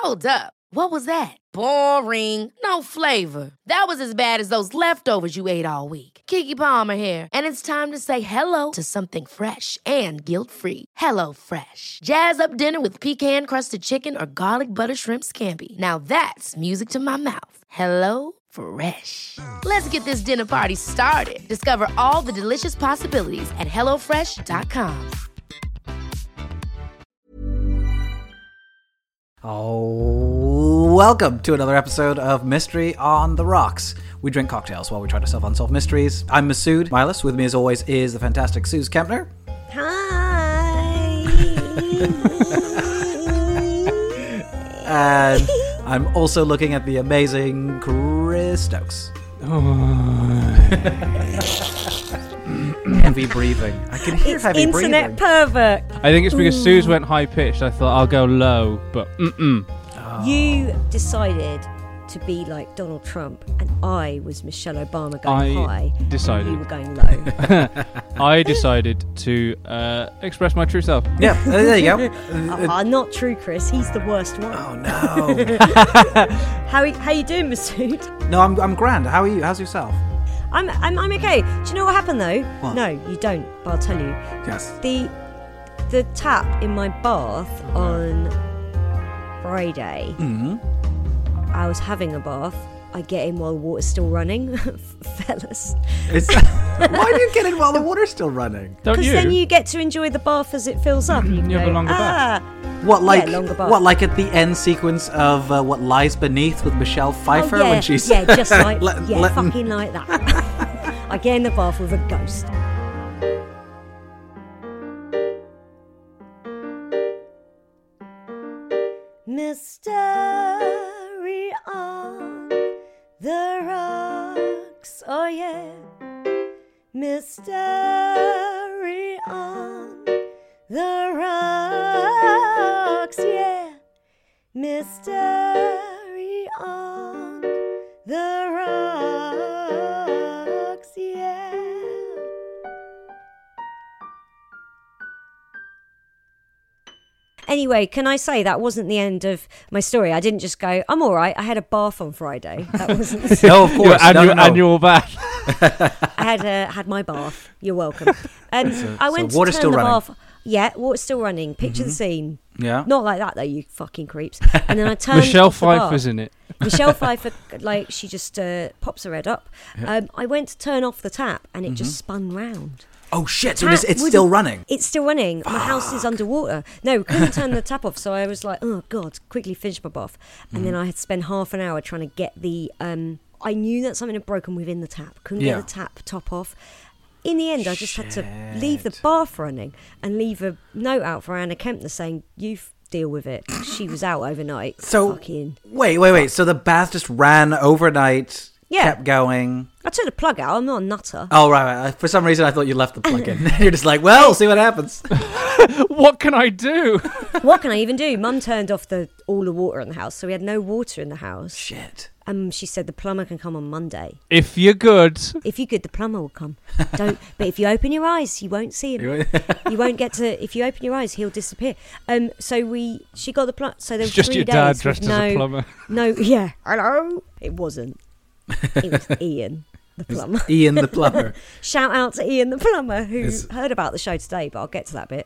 Hold up. What was that? Boring. No flavor. That was as bad as those leftovers you ate all week. Keke Palmer here, and it's time to say hello to something fresh and guilt-free. Hello Fresh. Jazz up dinner with pecan-crusted chicken or garlic butter shrimp scampi. Now that's music to my mouth. Hello Fresh. Let's get this dinner party started. Discover all the delicious possibilities at hellofresh.com. Oh, welcome to another episode of Mystery on the Rocks. We drink cocktails while we try to solve unsolved mysteries. I'm Masood Milas. With me, as always, is the fantastic Suze Kempner. Hi. And I'm also looking at the amazing Chris Stokes. Heavy breathing. I can hear It's heavy internet breathing. pervert. I think it's because Suze went high pitched. I thought I'll go low, but You decided to be like Donald Trump, and I was Michelle Obama going high. decided. And you were going low. I decided to express my true self. Yeah, there you go. Not true, Chris. He's the worst one. Oh, no. How you doing, Masood? No, I'm grand. How are you? How's yourself? I'm okay. Do you know what happened though? What? No, you don't. But I'll tell you. Yes. The tap in my bath on Friday. Mm-hmm. I was having a bath. I get in while the water's still running, fellas. Why do you get in while the water's still running? Don't Because you? then you get to enjoy the bath as it fills up. And you, can You have a go, longer bath. What, like longer bath. what, like at the end sequence of What Lies Beneath with Michelle Pfeiffer yeah, when she's just like letting- fucking like that. I get in the bath with a ghost. Mystery on the rocks, oh yeah. Mystery on the rocks, yeah. Mystery on the rocks, yeah. Anyway, can I say that wasn't the end of my story? I didn't just go, I'm all right. I had a bath on Friday. That wasn't. No, of course. Your no. annual bath. I had my bath. You're welcome. And I went water's to still turn the running. bath. Yeah, water's still running. Picture the scene. Yeah. Not like that though, you fucking creeps. And then I turned Michelle off the bath. Pfeiffer's in it. Michelle Pfeiffer, like she just pops her head up. I went to turn off the tap and it just spun round. Oh shit! So Tap it's wouldn't- still running. It's still running. My house is underwater. No, couldn't turn the tap off. So I was like, oh God, quickly finish my bath. And then I had to spend half an hour trying to get the... I knew that something had broken within the tap. Couldn't Yeah. get the tap top off. In the end, I just had to leave the bath running and leave a note out for Anna Kempner saying, you deal with it. She was out overnight. So Fucking... wait. So the bath just ran overnight. Yeah. Kept going. I took the plug out. I'm not a nutter. Oh right. For some reason, I thought you left the plug in. You're just like, well, we'll see what happens. What can I do? What can I even do? Mum turned off all the water in the house, so we had no water in the house. Shit. She said the plumber can come on Monday. If you're good. If you're good, the plumber will come. But if you open your eyes, you won't see him. You won't get to. If you open your eyes, he'll disappear. She got the plumber. So there was It's just 3 your days dad with dressed as a plumber. No, yeah. Hello. It wasn't. It was Ian, the plumber. Ian the plumber. Shout out to Ian the plumber who Is- heard about the show today, but I'll get to that bit.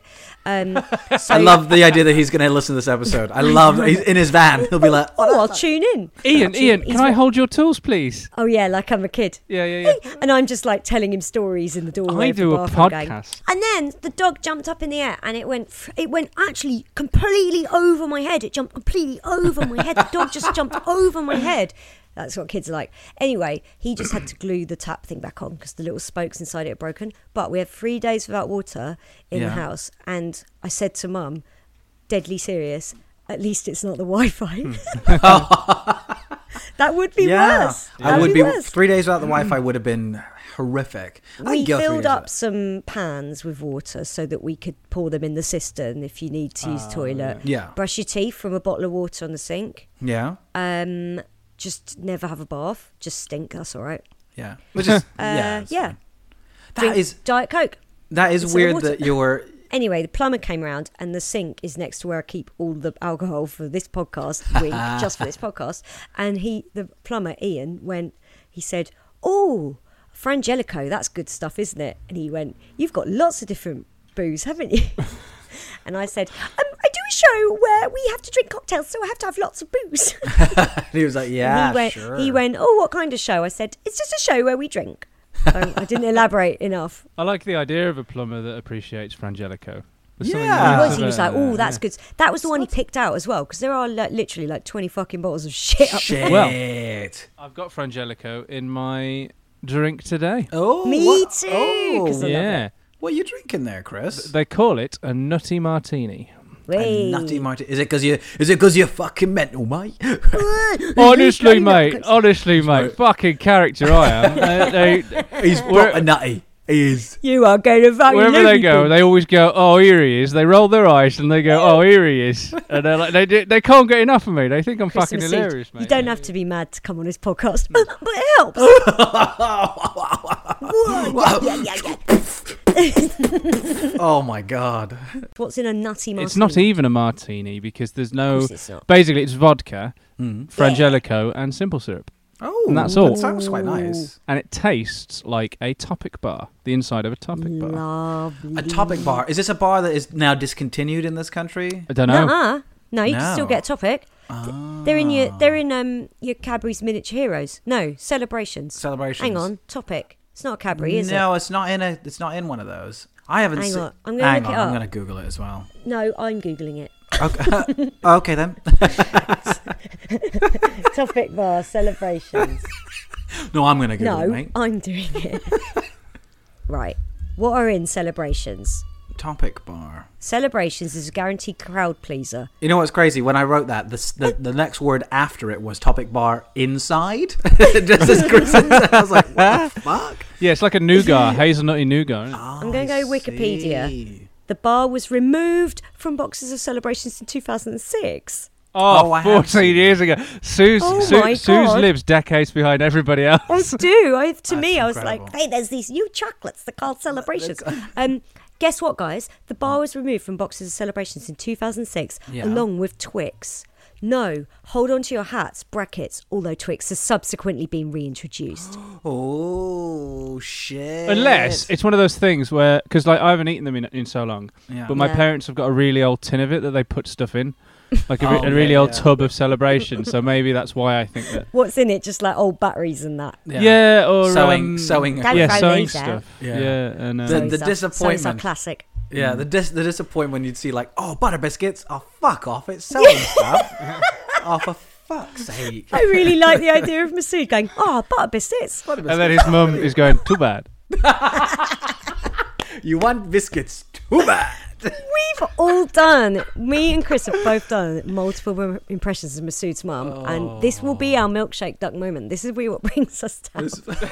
I love the idea that he's going to listen to this episode. He's in his van. He'll be like, Oh, I'll tune in. Ian, He's can I hold your tools, please? Oh yeah, like I'm a kid. Yeah. And I'm just like telling him stories in the doorway. I of the do a bathroom going, podcast. and then the dog jumped up in the air and it went actually completely over my head. It jumped completely over my head. The dog just jumped over my head. That's what kids are like. Anyway, he just had to glue the tap thing back on because the little spokes inside it are broken. But we had 3 days without water in the house. And I said to Mum, deadly serious, at least it's not the Wi-Fi. That would be worse. I would be worse. 3 days without the Wi-Fi would have been horrific. We filled up some pans with water so that we could pour them in the cistern if you need to use toilet. Yeah. Brush your teeth from a bottle of water on the sink. Yeah. Just never have a bath. Just stink. That's all right. Yeah. Which is Yeah. That Drink is Diet Coke. that is Instead of weird water. that Anyway, the plumber came round and the sink is next to where I keep all the alcohol for this podcast, wink, just for this podcast. And the plumber, Ian, he said, "Oh, Frangelico, that's good stuff, isn't it?" And he went, "You've got lots of different booze, haven't you?" And I said, "I do a show where we have to drink cocktails, so I have to have lots of booze." He was like, yeah, sure. He went, "Oh, what kind of show?" I said, "It's just a show where we drink." So I didn't elaborate enough. I like the idea of a plumber that appreciates Frangelico. There's something Yeah. nice He was about like, it. "Oh, that's good." That was the one he picked out as well, because there are literally 20 fucking bottles of shit up there. Shit. Well, I've got Frangelico in my drink today. Oh, Me what? too, Oh. 'cause I love Yeah. What are you drinking there, Chris? They call it a nutty martini. A nutty martini. Is it because you're fucking mental, mate? Honestly, mate. Fucking character I am. He's proper nutty. He is. You are going to fucking Wherever they lose go, me. they always go, "Oh, here he is." They roll their eyes and they go, "Oh, here he is." And they're like, they can't get enough of me. They think I'm Chris fucking Masood, hilarious, mate. You don't have to be mad to come on this podcast, but it helps. Oh my god. What's in a nutty martini? It's not even a martini because there's no. course it's not. Basically, it's vodka, Mm. Frangelico, and simple syrup, Oh, And that's all. That sounds quite nice. and it tastes like a Topic bar. The inside of a Topic bar. Lovely. A Topic bar. Is this a bar that is now discontinued in this country? I don't know. Nuh-uh. No, you can No. still get a Topic. They're in your Cadbury's Miniature Heroes. No, Celebrations. Celebrations. Hang on, Topic. It's not a Cadbury, is No, it's not in one of those. I haven't Hang seen. on, I'm gonna look it I'm up. going to Google it as well. it? No, I'm googling it. Okay, okay then. Topic bar Celebrations. No, I'm going to Google it, No, mate. I'm doing it. Right. What are in Celebrations? Topic bar. Celebrations is a guaranteed crowd pleaser. You know what's crazy? When I wrote that, the next word after it was Topic bar inside. Just as Chris said, I was like, what the fuck? Yeah, it's like a nougat, hazelnutty nougat. Isn't it? I'm going to go Wikipedia. See. The bar was removed from boxes of Celebrations in 2006. Oh, I have 14 seen years ago. Sue's my God. lives decades behind everybody else. I do. To me, That's I was incredible. like, hey, there's these new chocolates. They're called Celebrations. Guess what, guys? The bar was removed from boxes of Celebrations in 2006, Yeah. along with Twix. No, hold on to your hats, brackets, although Twix has subsequently been reintroduced. Oh, shit. Unless it's one of those things where, because like I haven't eaten them in so long, Yeah. but my Yeah. parents have got a really old tin of it that they put stuff in, like a, Oh, a really yeah, old yeah. tub of Celebration. So maybe that's why I think that. What's in it? Just like old batteries and that. Yeah, or Sewing Don't yeah, throw sewing these out. stuff. Yeah. Yeah, and The Sorry, disappointment. Sorry, classic. Yeah, the disappointment when you'd see like, oh, butter biscuits. Oh, fuck off. It's selling stuff. Oh, for fuck's sake. I really like the idea of Masood going, oh, butter biscuits. Butter and then biscuits. his mum is going, "Too bad." You want biscuits? Too bad. We've all done, me and Chris have both done multiple impressions of Masood's mum, and this will be our milkshake duck moment. This is what brings us down.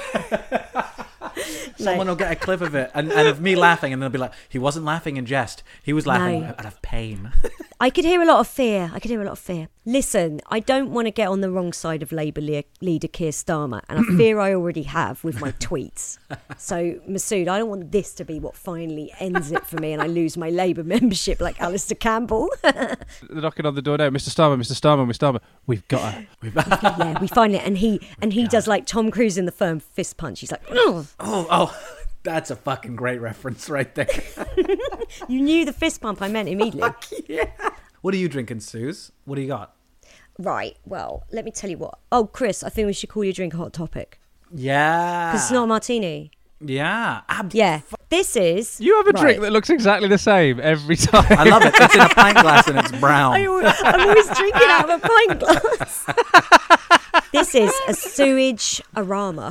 Someone will get a clip of it and of me laughing, and they'll be like, he wasn't laughing in jest. He was laughing No. out of pain. I could hear a lot of fear. Listen, I don't want to get on the wrong side of Labour leader Keir Starmer, and I fear I already have with my tweets. So, Masood, I don't want this to be what finally ends it for me and I lose my Labour membership like Alistair Campbell. They're knocking on the door now, Mr. Starmer, Mr. Starmer, Mr. Starmer. We've got her. Yeah, we finally, and he does like Tom Cruise in The Firm fist punch. He's like, "Ugh." Oh, that's a fucking great reference right there. You knew the fist pump I meant immediately. Yeah. What are you drinking, Suze? What do you got? Right, well, let me tell you what. Oh, Chris, I think we should call your drink a hot topic. Yeah. Because it's not a martini. Yeah. Yeah. This is... You have a drink Right. that looks exactly the same every time. I love it. It's in a pint glass and it's brown. I'm always drinking out of a pint glass. This is a sewage arama.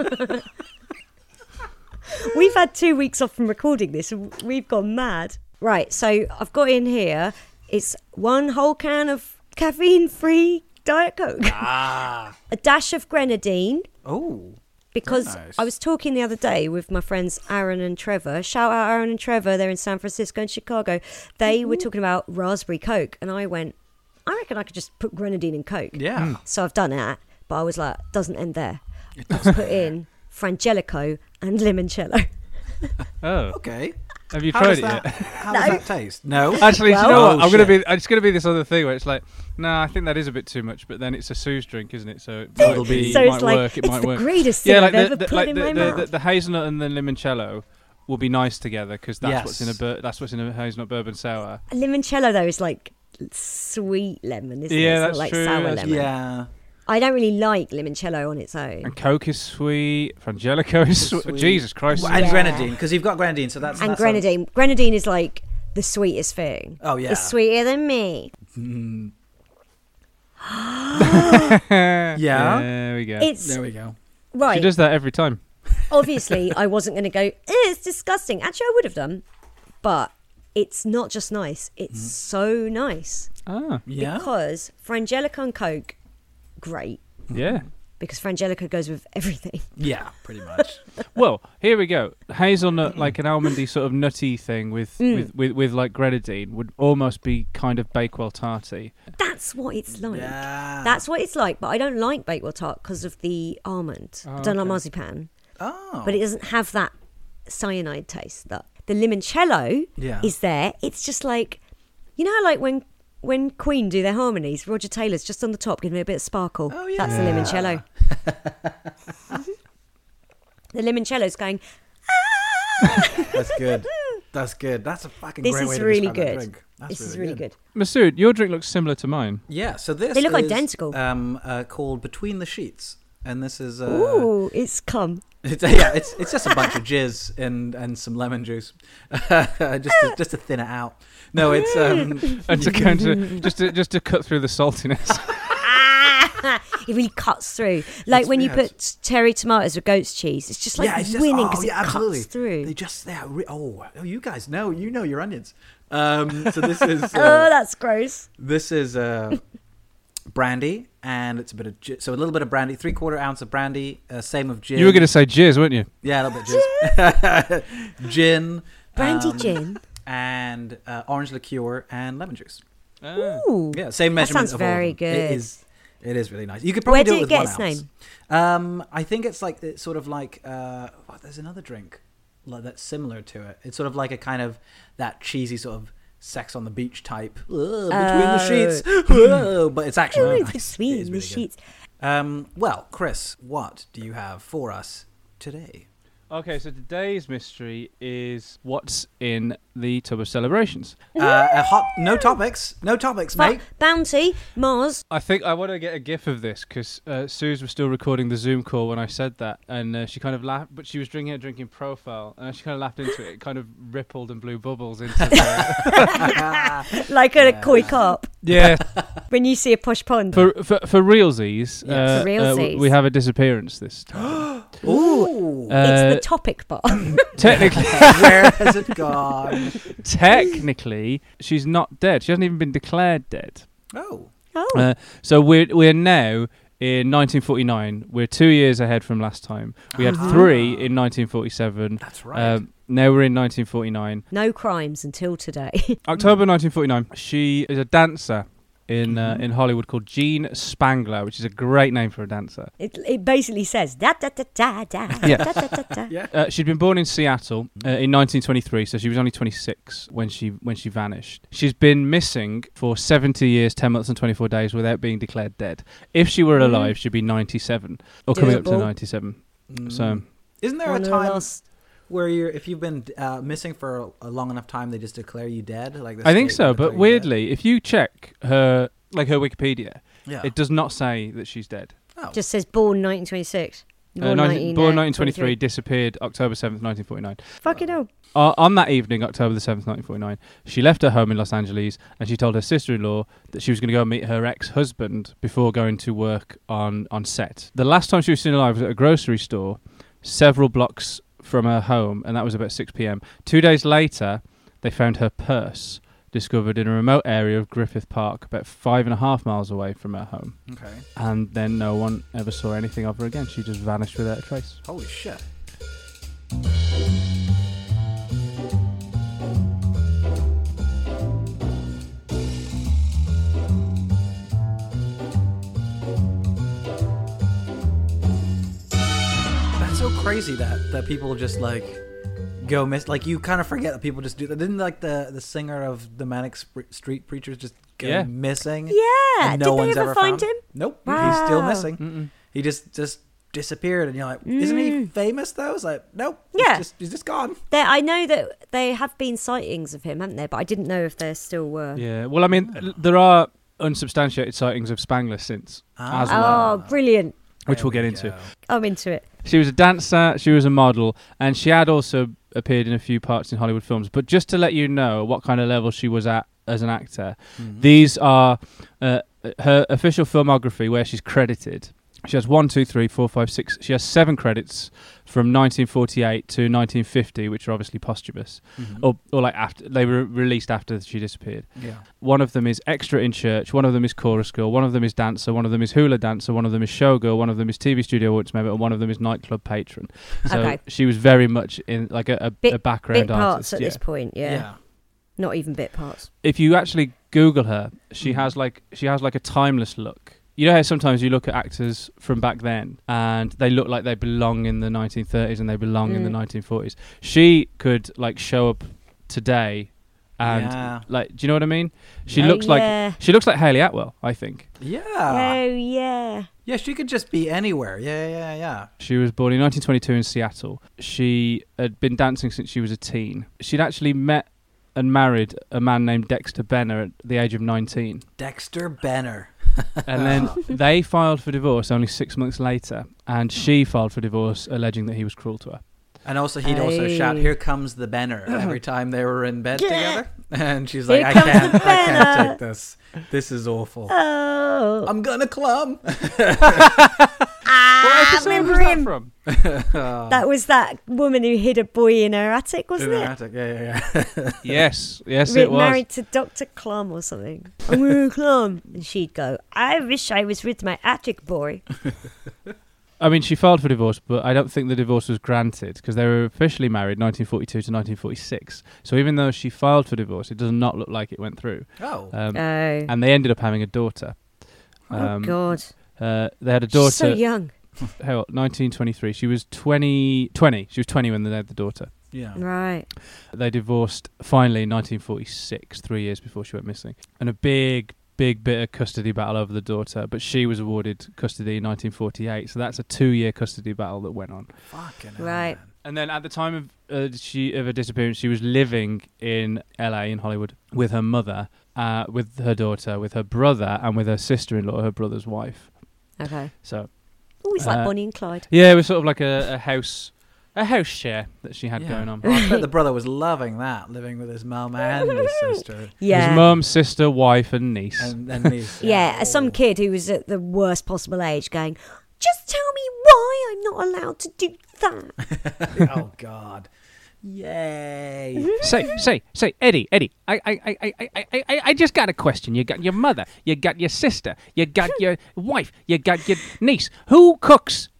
We've had 2 weeks off from recording this and we've gone mad. Right, so I've got in here, it's 1 whole can of caffeine-free Diet Coke. A dash of grenadine. Oh. Because Very nice. I was talking the other day with my friends Aaron and Trevor. Shout out Aaron and Trevor. They're in San Francisco and Chicago. They were talking about raspberry Coke. And I went, I reckon I could just put grenadine in Coke. Yeah. So I've done that. But I was like, doesn't end there. Let's put in Frangelico and limoncello. Oh. Okay. Have you How tried does it that, yet? How does that taste? No. Actually, do you know Well- what? Oh, shit. It's gonna be this other thing where it's like, nah, I think that is a bit too much. But then it's a Sue's drink, isn't it? So it It'll might, be- it So might it's like work. It it's might the work. greatest thing I've ever put in my mouth. The hazelnut and the limoncello will be nice together because that's Yes. what's in a hazelnut bourbon sour. Limoncello though is like sweet lemon, isn't it? Yeah, It's that's not like true, sour that's- lemon. Yeah. I don't really like limoncello on its own. And Coke is sweet. Frangelico is sweet. Sweet. Jesus Christ. And Yeah. grenadine, because you've got grenadine, so that's... And that's grenadine. Grenadine is like the sweetest thing. Oh, yeah. It's sweeter than me. Yeah. There we go. It's There we go. She right. does that every time. Obviously, I wasn't going to go, it's disgusting. Actually, I would have done. But it's not just nice. It's so nice. Ah, Yeah. Because Frangelico and Coke, great. yeah. Because Frangelico goes with everything. Yeah, pretty much. Well, here we go. Hazelnut, like an almondy sort of nutty thing with like grenadine, would almost be kind of Bakewell tarty. That's what it's like. Yeah. That's what it's like. But I don't like Bakewell tart because of the almond. I don't like marzipan. Oh. But it doesn't have that cyanide taste. That the limoncello Yeah. is there. It's just like, you know how like when Queen do their harmonies, Roger Taylor's just on the top giving it a bit of sparkle. Oh, yeah. That's the limoncello. The limoncello's going, That's good. That's good. That's a fucking this great way is to really describe that good. drink. That's This is really good. Masood, your drink looks similar to mine. Yeah, so this They look is, identical. called Between the Sheets. And this is... Ooh, it's cum. It's just a bunch of jizz and some lemon juice, just to thin it out. No, it's And to counter, just to cut through the saltiness. It really cuts through. Like when you weird. put cherry tomatoes with goat's cheese, it's just like it's just, winning because it absolutely. cuts through. They just you guys know your onions. So this is Oh, that's gross. this is brandy, and it's a bit of so a little bit of brandy, 3/4 ounce of brandy, same of gin. You were going to say jizz, weren't you? Yeah, a little bit of jizz. Gin, Brandy gin. and orange liqueur and lemon juice. Ooh. Yeah, same That measurement. sounds of all of very them. good. It is really nice. You could probably Where do did it it with get 1 its ounce. name? I think it's sort of like there's another drink that's similar to it. It's sort of like a kind of that cheesy sort of Sex on the Beach type. Between the sheets. But it's actually really nice. It is Between the really good. sheets. Well, Chris, what do you have for us today? Okay, so today's mystery is what's in the tub of celebrations. No topics, mate. Bounty, Mars. I think I want to get a gif of this because Suze was still recording the Zoom call when I said that, and she kind of laughed, but she was drinking Profile, and she kind of laughed into it. It kind of rippled and blew bubbles into the... Like a koi carp. Yeah, When you see a posh pond. for realsies, Yes. For realsies. we have a disappearance this time. Ooh. It's the topic bar. Technically, Where has it gone? technically, she's not dead. She hasn't even been declared dead. Oh. So we're now in 1949. We're 2 years ahead from last time. We had 3 in 1947. That's right. Now we're in 1949. No crimes until today. October 1949. She is a dancer in Hollywood called Jean Spangler, which is a great name for a dancer. It basically says da da da da da Yeah. da da da da. She'd been born in Seattle in 1923, so she was only 26 when she vanished. She's been missing for 70 years, 10 months and 24 days without being declared dead. If she were alive, she'd be 97 or coming up to Doable. 97. So Isn't there One a of the time last- where if you've been missing for a long enough time, they just declare you dead? Like the I think state so, will but declare you weirdly, if you check her Wikipedia, dead? Yeah. it does not say that she's dead. Oh. Just says born 1926. Born 1923, disappeared October 7th, 1949. Fucking hell. On that evening, October the 7th, 1949, she left her home in Los Angeles and she told her sister-in-law that she was going to go and meet her ex-husband before going to work on set. The last time she was seen alive was at a grocery store several blocks from her home, and that was about 6 p.m. 2 days later, they found her purse discovered in a remote area of Griffith Park, about 5.5 miles away from her home. Okay. And then no one ever saw anything of her again. She just vanished without a trace. Holy shit. That's so crazy that people just like go miss. Like you kind of forget that people just do that. Didn't like the singer of the Manic Street Preachers just go missing? Yeah. And no Did one's they ever ever find found him? Nope. Wow. He's still missing. He just disappeared, and you're like, isn't he famous though? It's like, nope. Yeah. He's just gone. I know that they have been sightings of him, haven't there? But I didn't know if there still were. Yeah. Well, I mean, there are unsubstantiated sightings of Spangler since as well, Oh, brilliant. which we'll get into. I'm into it. She was a dancer, she was a model, and she had also appeared in a few parts in Hollywood films. But just to let you know what kind of level she was at as an actor, these are her official filmography where she's credited. She has 1, 2, 3, 4, 5, 6. She has 7 credits from 1948 to 1950, which are obviously posthumous, or like after they were released after she disappeared. Yeah. One of them is extra in church. One of them is chorus girl. One of them is dancer. One of them is hula dancer. One of them is showgirl. One of them is TV studio audience member, and one of them is nightclub patron. So she was very much in like a background bit parts artist at this point. Yeah. Not even bit parts. If you actually Google her, she has like a timeless look. You know how sometimes you look at actors from back then and they look like they belong in the 1930s and they belong in the 1940s. She could like show up today and like, do you know what I mean? She looks like Hayley Atwell, I think. Yeah. Oh yeah. Yeah, she could just be anywhere. Yeah. She was born in 1922 in Seattle. She had been dancing since she was a teen. She'd actually met and married a man named Dexter Benner at the age of 19. Dexter Benner. And then they filed for divorce only 6 months later, and she filed for divorce alleging that he was cruel to her. And also he'd also shout, "Here comes the Benner," every time they were in bed together. And she's like, I can't take this. This is awful. Oh. I'm gonna clum. What episode was that from? That was that woman who hid a boy in her attic, wasn't In it? the attic. Yeah. Yes, it was. Married to Dr. Clum or something. I'm gonna Clum. And she'd go, I wish I was with my attic boy. I mean, she filed for divorce, but I don't think the divorce was granted because they were officially married 1942 to 1946. So even though she filed for divorce, it does not look like it went through. And they ended up having a daughter. God. They had a daughter. She's so young. 1923. She was 20. She was 20 when they had the daughter. Yeah. Right. They divorced finally in 1946, 3 years before she went missing. And a big bit of custody battle over the daughter, but she was awarded custody in 1948. So that's a 2-year custody battle that went on. Fucking right. hell, and then at the time of her disappearance, she was living in LA, in Hollywood, with her mother, with her daughter, with her brother, and with her sister-in-law, her brother's wife. Okay. So. Oh, it's like Bonnie and Clyde. Yeah, it was sort of like a house share that she had going on. Oh, I bet the brother was loving that, living with his mum and his sister. Yeah. His mum, sister, wife, and niece. And niece. Yeah, some kid who was at the worst possible age going, just tell me why I'm not allowed to do that. Oh, God. Yay. Say, Eddie, I just got a question. You got your mother, you got your sister, you got your wife, you got your niece. Who cooks?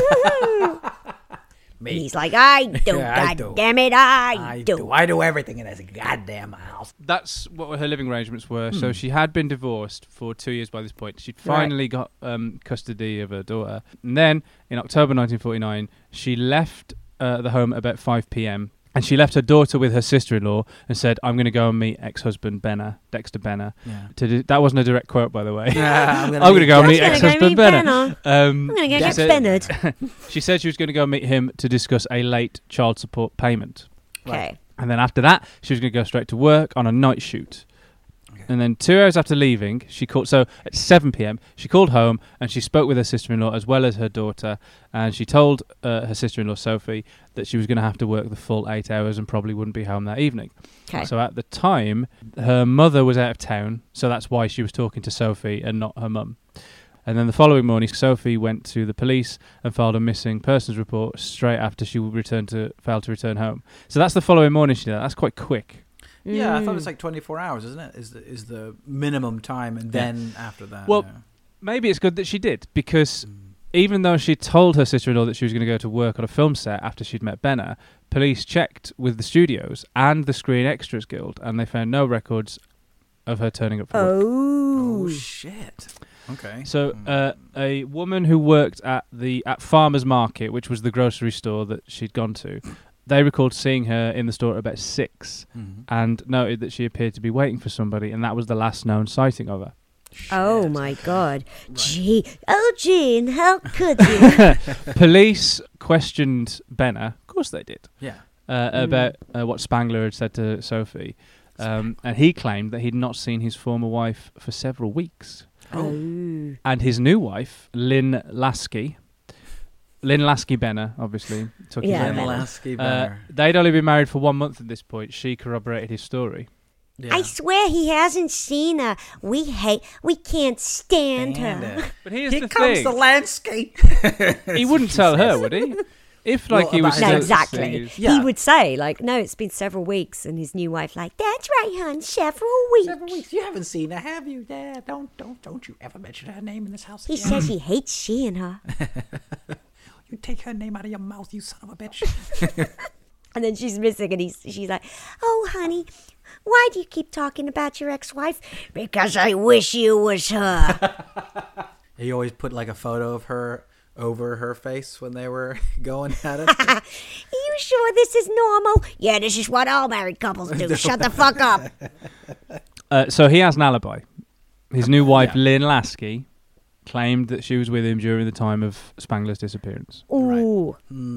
Me. He's like, I do, Yeah, God damn it, I do. I do everything in this goddamn house. That's what her living arrangements were. So she had been divorced for 2 years by this point. She'd finally got custody of her daughter. And then, in October 1949, she left the home about 5 p.m. And she left her daughter with her sister-in-law and said, I'm going to go and meet ex-husband Dexter Benner. Yeah. That wasn't a direct quote, by the way. I'm going to go and meet ex-husband Benner. I'm going to go get Bennard. She said she was going to go meet him to discuss a late child support payment. Okay. And then after that, she was going to go straight to work on a night shoot. And then 2 hours after leaving, she called. So at 7 p.m., she called home and she spoke with her sister-in-law as well as her daughter. And she told her sister-in-law, Sophie, that she was going to have to work the full 8 hours and probably wouldn't be home that evening. Okay. So at the time, her mother was out of town. So that's why she was talking to Sophie and not her mum. And then the following morning, Sophie went to the police and filed a missing persons report straight after she failed to return home. So that's the following morning she did that. That's quite quick. Yeah, I thought it's like 24 hours, isn't it? Is the minimum time, and then after that. Well, maybe it's good that she did, because even though she told her sister-in-law that she was going to go to work on a film set after she'd met Benner, police checked with the studios and the Screen Extras Guild, and they found no records of her turning up for work. Oh shit. Okay. So a woman who worked at Farmer's Market, which was the grocery store that she'd gone to, They recalled seeing her in the store at about 6 Mhm. and noted that she appeared to be waiting for somebody, and that was the last known sighting of her. Oh my God. Gee. Oh, Jean, how could you? Police questioned Benner, of course they did, Yeah. about what Spangler had said to Sophie. And he claimed that he'd not seen his former wife for several weeks. Oh. And his new wife, Lynn Lasky Benner, obviously, took his Yeah, own Benner. name. Lasky Benner. They'd only been married for 1 month at this point. She corroborated his story. Yeah. I swear he hasn't seen her. We can't stand her. But here's Here the comes thing. the landscape. He wouldn't tell her, would he? If like Well, he was about- No, Yes. exactly. Yeah. He would say, like, no, it's been several weeks, and his new wife, like, that's right, hon, several weeks. Several weeks. You haven't seen her, have you? Yeah. Don't you ever mention her name in this house He again. says he hates seeing her. You take her name out of your mouth, you son of a bitch. And then she's missing, and she's like, oh, honey, why do you keep talking about your ex-wife? Because I wish you was her. He always put like a photo of her over her face when they were going at it. Are you sure this is normal? Yeah, this is what all married couples do. Shut the fuck up. So he has an alibi. His new wife, Yeah. Lynn Lasky, claimed that she was with him during the time of Spangler's disappearance. Ooh.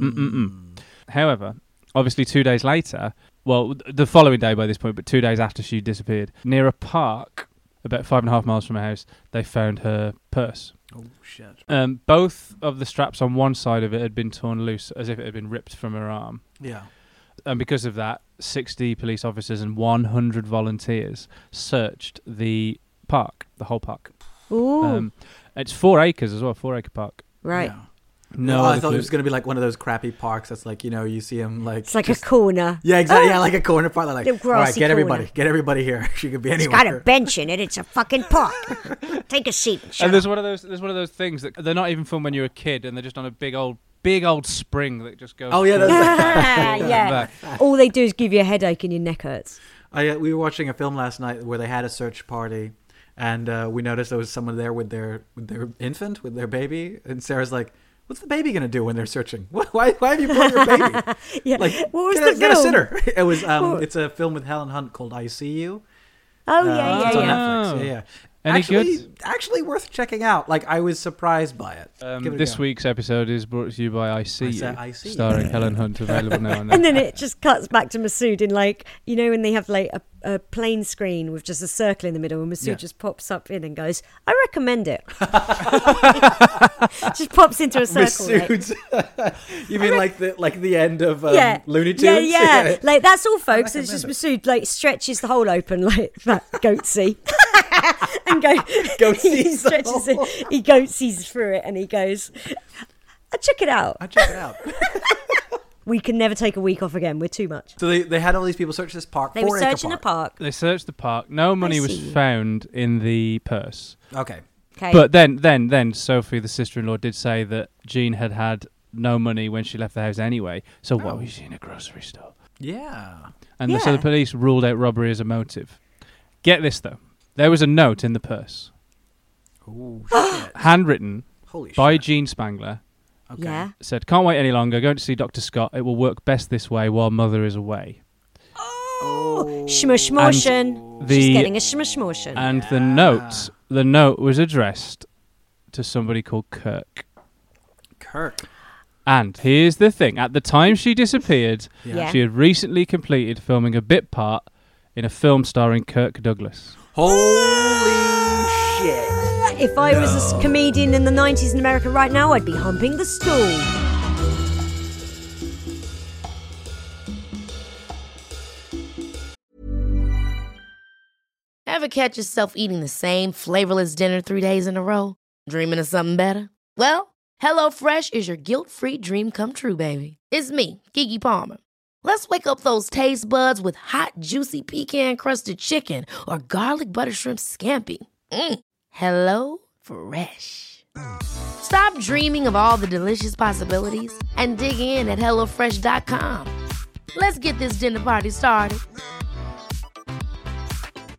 However, obviously 2 days later, well, the following day by this point, but 2 days after she disappeared, near a park about 5.5 miles from her house, they found her purse. Oh shit. Both of the straps on one side of it had been torn loose, as if it had been ripped from her arm. Yeah. And because of that, 60 police officers and 100 volunteers searched the park, the whole park. Ooh. It's 4 acres as well, 4 acre park. Right. Yeah. No, I other thought it clue. was gonna be like one of those crappy parks that's like, you know, you see them like It's like just- a corner. Yeah, exactly. Yeah, like a corner park. Like, Little all right, grassy get corner. everybody here. She could be It's anywhere. got a bench in it. It's a fucking park. Take a seat and shut And there's up. one of those things that they're not even fun when you're a kid, and they're just on a big old spring that just goes. Oh, yeah, forward that's- and Yeah. back. All they do is give you a headache and your neck hurts. We were watching a film last night where they had a search party, and we noticed there was someone there with their infant, with their baby, and Sarah's like, "What's the baby gonna do when they're searching? Why have you brought your baby? Yeah. Like, What was get the a, get a film? sitter." It was it's a film with Helen Hunt called I See You. Oh, It's on yeah. Netflix. Oh. Yeah. Any actually, good? actually worth checking out. Like, I was surprised by it. Give it a This go. week's episode is brought to you by I See You, I See You. starring Helen Hunt, available now and And then. then it just cuts back to Masood in, like, you know, when they have like a plain screen with just a circle in the middle, and Masood Yeah. just pops up in and goes, I recommend it. Just pops into a circle. Like, Masood's- you mean like the end of yeah. Looney Yeah, Tunes? yeah. Like, that's all, folks. It's just recommend Masood, like, stretches the hole open like that goatsy. And he Goatsies the stretches hole. it. He goatsies through it and he goes, check it out. I check it out. We can never take a week off again. We're too much. So they had all these people search this park. They were 4 acre searching a park. They searched the park. No money was see. found in the purse. Okay. Okay. But then Sophie, the sister-in-law, did say that Jean had no money when she left the house anyway. So what was she in a grocery store? Yeah. And so Yeah. the police ruled out robbery as a motive. Get this though, there was a note in the purse, Oh shit. handwritten Holy by shit. Jean Spangler. Okay. Yeah. Said, "Can't wait any longer. Going to see Dr. Scott. It will work best this way while Mother is away." Oh, shmushmotion. And She's the- getting a shmushmotion. And the note was addressed to somebody called Kirk. Kirk. And here's the thing: at the time she disappeared, Yeah. she had recently completed filming a bit part in a film starring Kirk Douglas. Holy shit. If I was a comedian in the 90s in America right now, I'd be humping the stool. Ever catch yourself eating the same flavorless dinner 3 days in a row? Dreaming of something better? Well, HelloFresh is your guilt-free dream come true, baby. It's me, Keke Palmer. Let's wake up those taste buds with hot, juicy pecan-crusted chicken or garlic butter shrimp scampi. Hello Fresh. Stop dreaming of all the delicious possibilities and dig in at HelloFresh.com. Let's get this dinner party started.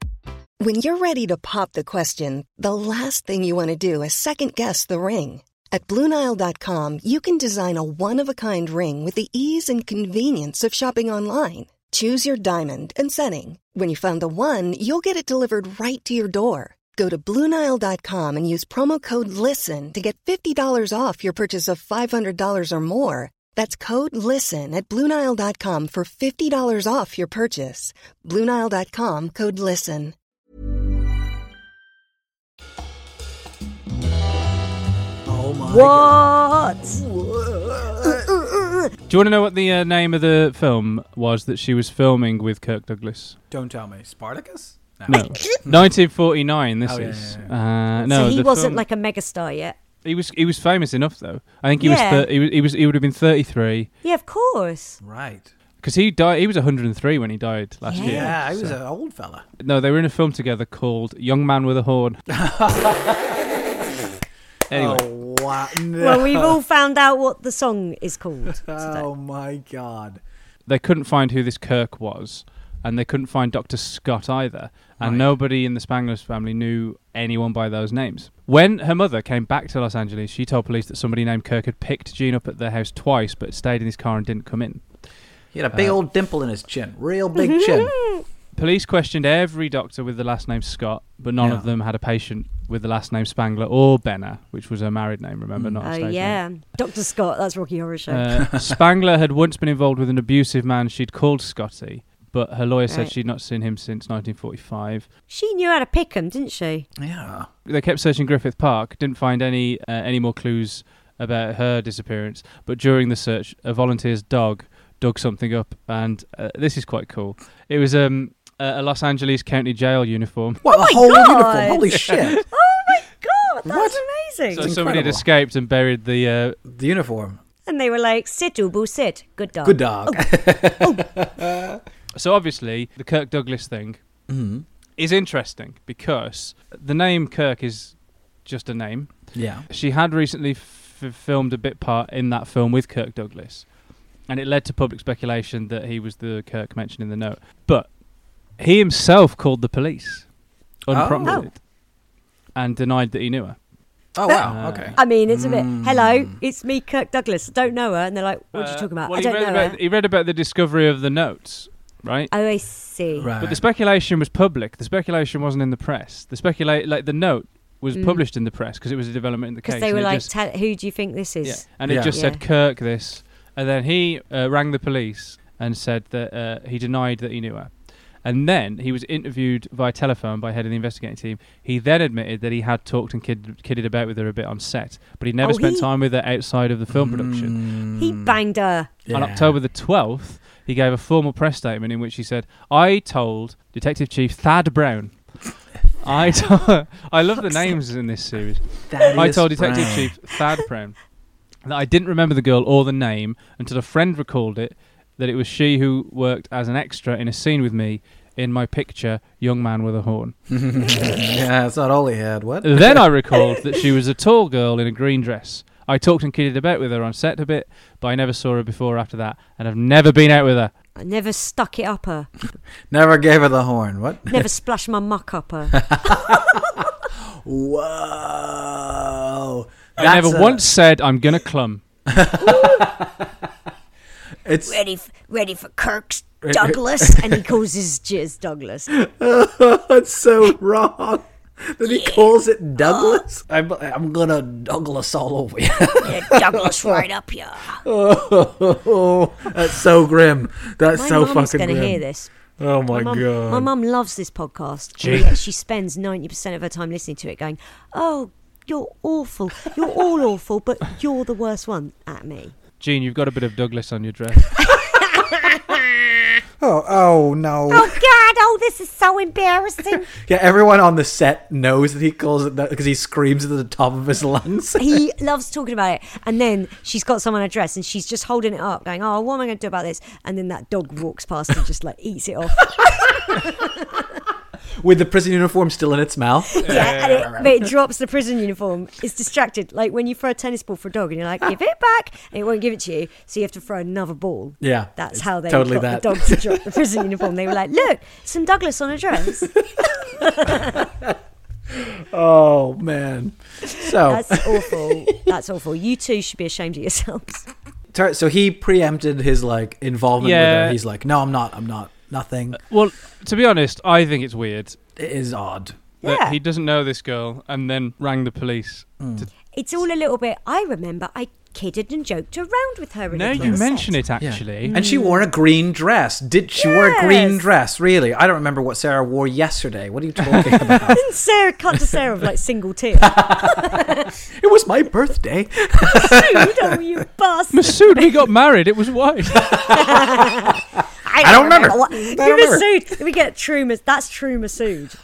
When you're ready to pop the question, the last thing you want to do is second-guess the ring. At BlueNile.com, you can design a one-of-a-kind ring with the ease and convenience of shopping online. Choose your diamond and setting. When you find the one, you'll get it delivered right to your door. Go to BlueNile.com and use promo code LISTEN to get $50 off your purchase of $500 or more. That's code LISTEN at BlueNile.com for $50 off your purchase. BlueNile.com, code LISTEN. Oh my What? Do you want to know what the name of the film was that she was filming with Kirk Douglas? Don't tell me. Spartacus? No. 1949, this Oh, yeah, is. yeah, No, So he the wasn't film- like a megastar yet. He was famous enough though. I think he Yeah. was. He would have been 33 Yeah, of course. Right. because he died. He was 103 when he died last Yeah. year. Yeah, he was so- an old fella. No, they were in a film together called Young Man with a Horn. Anyway, Oh, wow. No. Well, we've all found out what the song is called. Oh, my God. they couldn't find who this Kirk was, and they couldn't find Dr. Scott either, and Right. nobody in the Spangler family knew anyone by those names. When her mother came back to Los Angeles, she told police that somebody named Kirk had picked Jean up at their house twice, but stayed in his car and didn't come in. He had a big old dimple in his chin. Real big chin. Police questioned every doctor with the last name Scott, but none Yeah. of them had a patient with the last name Spangler or Benner, which was her married name, remember, not a Oh, stage name. yeah. Dr. Scott, that's Rocky Horror Show. Spangler had once been involved with an abusive man she'd called Scotty, but her lawyer said Right. she'd not seen him since 1945. She knew how to pick 'em, didn't she? Yeah. They kept searching Griffith Park, didn't find any more clues about her disappearance, but during the search, a volunteer's dog dug something up, and this is quite cool. It was a Los Angeles County Jail uniform. What, my the whole God. uniform? Holy shit. Oh my God, that's What? amazing. So somebody had incredible. escaped and buried the... The uniform. And they were like, sit, Ubu, sit. Good dog. Good dog. So obviously, the Kirk Douglas thing is interesting because the name Kirk is just a name. Yeah. She had recently filmed a bit part in that film with Kirk Douglas, and it led to public speculation that he was the Kirk mentioned in the note. But he himself called the police unprompted and denied that he knew her. Oh, wow. Okay. I mean, it's a bit, hello, it's me, Kirk Douglas. I don't know her. And they're like, what are you talking about? Well, I don't know her. he read about the discovery of the notes, right? Oh, I see. Right. But the speculation was public. The speculation wasn't in the press. The note was published in the press because it was a development in the case. Because they were and it like, just- who do you think this is? yeah, and it Yeah. just Yeah. said Kirk this, and then he rang the police and said that he denied that he knew her. And then he was interviewed via telephone by head of the investigating team. He then admitted that he had talked and kidded about with her a bit on set, but he never spent time with her outside of the film production. He banged her. Yeah. On October the 12th, he gave a formal press statement in which he said, I told Detective Chief Thad Brown. I love the names in this series. I told Detective Chief Thad Brown that I didn't remember the girl or the name until a friend recalled it, that it was she who worked as an extra in a scene with me in my picture, Young Man with a Horn. Yeah, that's not all he had. What? Then I recalled that she was a tall girl in a green dress. I talked and kidded about with her on set a bit, but I never saw her before or after that, and I've never been out with her. I never stuck it up her. Never gave her the horn. What? Never splashed my muck up her. Whoa. I never once said, I'm going to clum. It's ready for Kirk's Douglas. And he calls his jizz Douglas. it's so wrong that he calls it Douglas. I'm gonna Douglas all over you. Douglas right up here. Oh, that's so grim. That's My so mum's fucking going to grim. hear this. Oh my My god. mum loves this podcast. And yet she spends 90% of her time listening to it going, oh, you're awful. You're all awful, but you're the worst one at me. Gene, you've got a bit of Douglas on your dress. Oh no. Oh, God. Oh, this is so embarrassing. Yeah, everyone on the set knows that he calls it that because he screams at the top of his lungs. He loves talking about it. And then she's got someone addressed and she's just holding it up going, oh, what am I going to do about this? And then that dog walks past and just like eats it off. With the prison uniform still in its mouth. Yeah, but it drops the prison uniform. It's distracted. Like when you throw a tennis ball for a dog and you're like, give it back. And it won't give it to you. So you have to throw another ball. Yeah. That's it's how they totally got that. the dog to drop the prison uniform. They were like, look, some Douglas on a dress. Oh man. So That's awful. That's awful. You two should be ashamed of yourselves. so he preempted his like involvement with her. He's like, no, I'm not, nothing. Well, to be honest, I think it's weird It is odd. that Yeah. he doesn't know this girl and then rang the police. It's all a little bit. I remember I kidded and joked around with her. Now you mention it, actually. And she wore a green dress. Did she wear a green dress? Really? I don't remember what Sarah wore yesterday. What are you talking about? And Sarah cut to Sarah with like single tear. It was my birthday. Masood, oh you bastard! Masood, we got married. It was white. I don't remember. What. I don't remember. Masood. We get true. That's true Masood.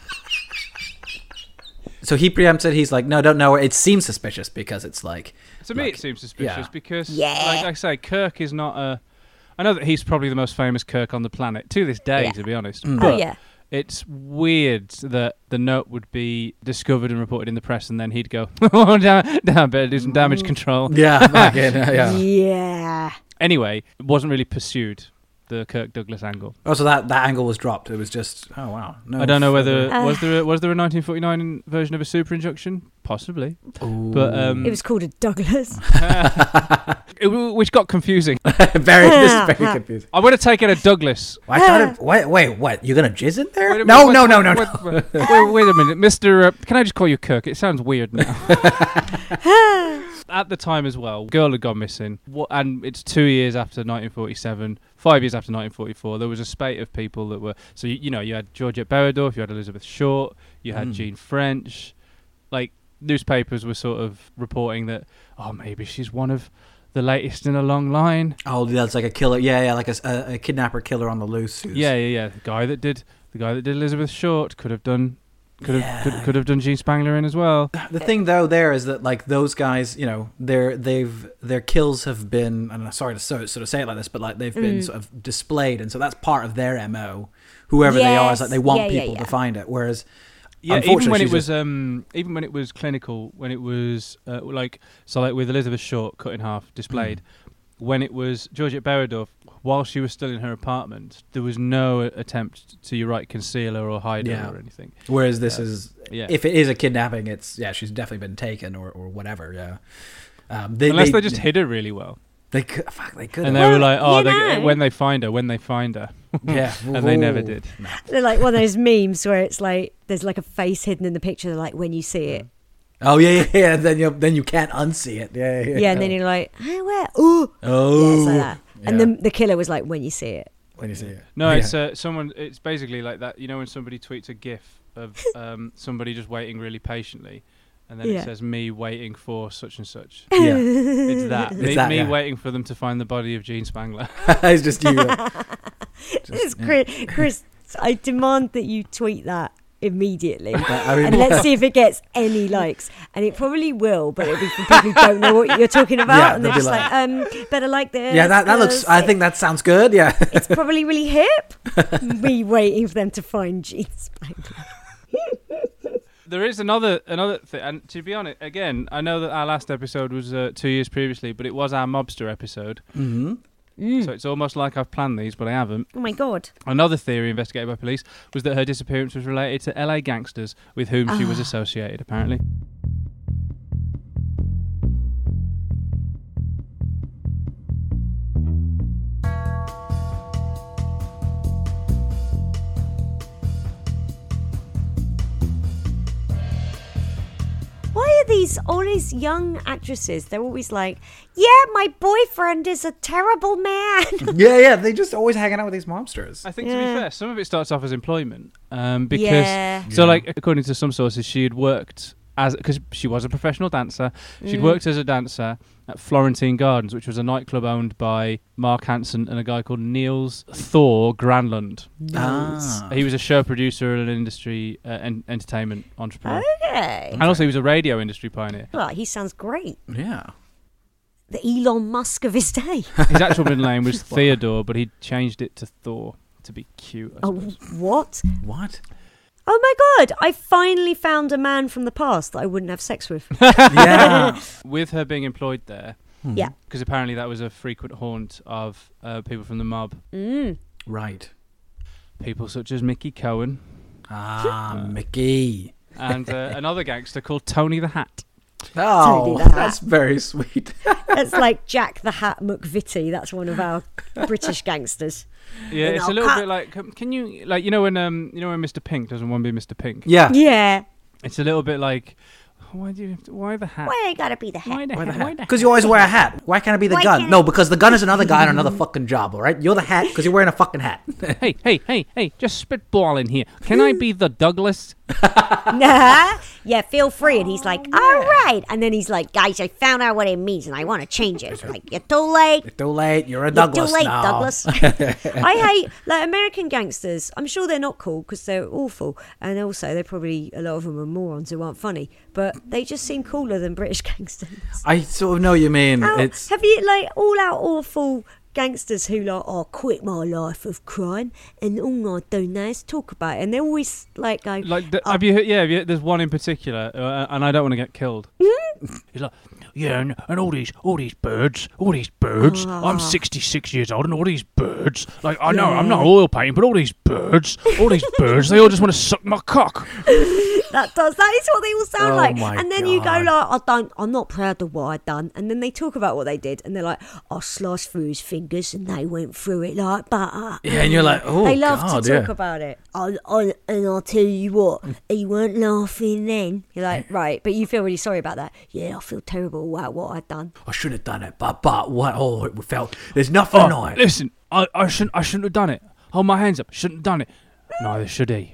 So he preempted. He's like, no, don't know her. It seems suspicious because it's like. To me, it seems suspicious yeah. because, Yeah. like I say, Kirk is not a. I know that he's probably the most famous Kirk on the planet to this day, Yeah. to be honest. Oh But yeah. it's weird that the note would be discovered and reported in the press, and then he'd go, "Oh, damn, better do some damage control." Yeah, back in, yeah. Yeah. Anyway, it wasn't really pursued, the Kirk Douglas angle. Oh, so that angle was dropped. It was just, oh wow. No I don't know whether further- was there a 1949 version of a super injunction? Possibly, but It was called a Douglas. which got confusing. this is very confusing. I would have taken a Douglas. I thought it, wait, what? You're gonna jizz in there? Wait a No. minute, wait a minute, Mr. Can I just call you Kirk? It sounds weird now. At the time as well, girl had gone missing, and it's 2 years after 1947, 5 years after 1944. There was a spate of people that were you had Georgette Beredorf, you had Elizabeth Short, you had Jean French. Like newspapers were sort of reporting that maybe she's one of the latest in a long line. Oh, that's like a killer. Yeah, like a kidnapper killer on the loose. Yeah. The guy that did Elizabeth Short could have done Gene Spangler in as well. The thing though there is that like those guys, their kills have been, and I'm sorry to sort of say it like this, but like they've been sort of displayed, and so that's part of their MO. Whoever they are, is like they want people to find it. Whereas, even when it was clinical, when it was like with Elizabeth Short cut in half displayed. When it was Georgette Beredorf, while she was still in her apartment, there was no attempt to conceal her or hide her or anything. Whereas this is, if it is a kidnapping, it's she's definitely been taken or whatever. Yeah, unless they just hid her really well. They could, and they were like, when they find her, yeah, and they never did. No. They're like one of those memes where it's like there's like a face hidden in the picture. They're like when you see it. Oh yeah. Then you can't unsee it. Yeah. And then you're like, where? Oh. Yeah, it's like that. And then the killer was like, when you see it. When you see it. No, it's someone. It's basically like that. You know, when somebody tweets a GIF of somebody just waiting really patiently, and then it says me waiting for such and such. Yeah. It's that. Me It's waiting for them to find the body of Gene Spangler. It's just you. It's Chris. I demand that you tweet that immediately, I mean, and let's see if it gets any likes. And it probably will, but it'll be from people who don't know what you're talking about, Yeah, and they're they'll just be like, better like this. yeah, that looks. I think that sounds good. Yeah. It's probably really hip. Me waiting for them to find Gene Spangler. There is another thing, and to be honest, again, I know that our last episode was 2 years previously, but it was our mobster episode. Mm-hmm. So it's almost like I've planned these, but I haven't. Oh my god. Another theory investigated by police was that her disappearance was related to LA gangsters with whom she was associated, apparently. Why are all these young actresses, they're always like, yeah, my boyfriend is a terrible man. Yeah. They just always hanging out with these mobsters. I think, to be fair, some of it starts off as employment. Because, according to some sources, she had worked because she was a professional dancer. She'd worked as a dancer at Florentine Gardens, which was a nightclub owned by Mark Hansen and a guy called Niels Thor Granlund. He was a show producer and an industry entertainment entrepreneur. Okay. And also he was a radio industry pioneer. Well, he sounds great. Yeah. The Elon Musk of his day. His actual middle name was Theodore, but he changed it to Thor to be cute. I suppose. What? What? Oh my god, I finally found a man from the past that I wouldn't have sex with. Yeah. With her being employed there, Yeah. because apparently that was a frequent haunt of people from the mob. Right. People such as Mickey Cohen Mickey. and another gangster called Tony the Hat. Oh, that. that's very sweet. That's like Jack the Hat McVitie. That's one of our British gangsters. Yeah, And it's I'll a little cut- bit like, can you, like, you know when Mr. Pink doesn't want to be Mr. Pink? Yeah. Yeah. It's a little bit like, why the hat? Why they gotta be the hat? Why the hat? Because you always wear a hat. Why can't it be the Why gun? can't No, it- because the gun is another guy on another fucking job, all right? You're the hat because you're wearing a fucking hat. Hey, just spitballing here. Can I be the Douglas? Nah. Yeah, feel free. And he's like, all right. And then he's like, guys, I found out what it means and I want to change it. It's like, you're too late. Too late. You're a You're Douglas too late, now. Douglas. I hate like American gangsters. I'm sure they're not cool because they're awful, and also they're probably a lot of them are morons who aren't funny. But they just seem cooler than British gangsters. I sort of know what you mean. How- It's have you like all out awful gangsters who like, I quit my life of crime and all I do now is talk about it, and they're always like go, Like, have you? Yeah, there's one in particular, and I don't want to get killed. He's like, yeah, and all these birds. I'm 66 years old, and all these birds. Like, I know I'm not oil painting, but all these birds, they all just want to suck my cock. that is what they all sound Oh like. my And then you go God. like, I'm not proud of what I done. And then they talk about what they did, and they're like, I sliced through his fingers, and they went through it like butter. yeah, and you're like, oh, They love God, to talk yeah. about it. And I'll tell you what, you weren't laughing then. You're like, right, but you feel really sorry about that. Yeah, I feel terrible about what I've done. I should have done it, but what? Oh, it felt. There's nothing on it. Listen, I shouldn't have done it. Hold my hands up. Shouldn't have done it. Neither should he.